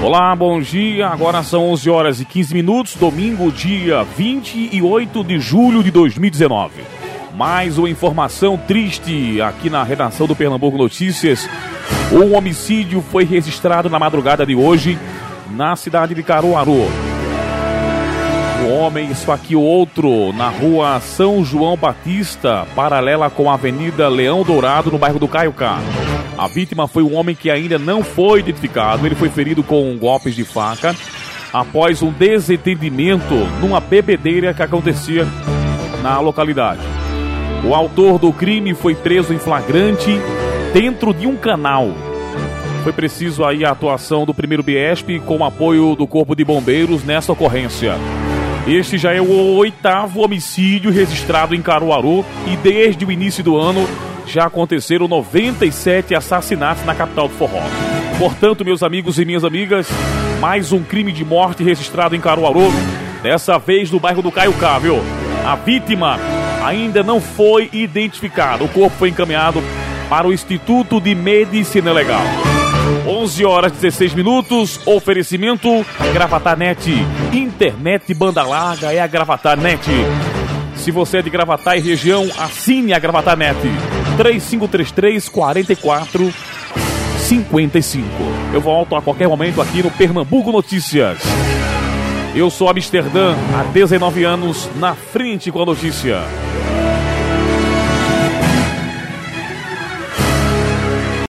Olá, bom dia. Agora são 11 horas e 15 minutos, domingo, dia 28 de julho de 2019. Mais uma informação triste aqui na redação do Pernambuco Notícias. Um homicídio foi registrado na madrugada de hoje na cidade de Caruaru. Um homem esfaqueou outro na rua São João Batista, paralela com a Avenida Leão Dourado, no bairro do Caiucá. A vítima foi um homem que ainda não foi identificado. Ele foi ferido com golpes de faca após um desentendimento numa bebedeira que acontecia na localidade. O autor do crime foi preso em flagrante dentro de um canal. Foi preciso aí a atuação do 1º BIESP com o apoio do Corpo de Bombeiros nessa ocorrência. Este já é o 8º homicídio registrado em Caruaru e desde o início do ano já aconteceram 97 assassinatos na capital do forró. Portanto, meus amigos e minhas amigas, mais um crime de morte registrado em Caruaru, dessa vez no bairro do Caiucá, viu? A vítima ainda não foi identificada. O corpo foi encaminhado para o Instituto de Medicina Legal. 11 horas e 16 minutos, oferecimento Gravatanet, internet banda larga é a Gravatanet. Se você é de Gravatá e região, assine a Gravatanet. 3533-4455. Eu volto a qualquer momento aqui no Pernambuco Notícias. Eu sou Amsterdã, há 19 anos, na frente com a notícia.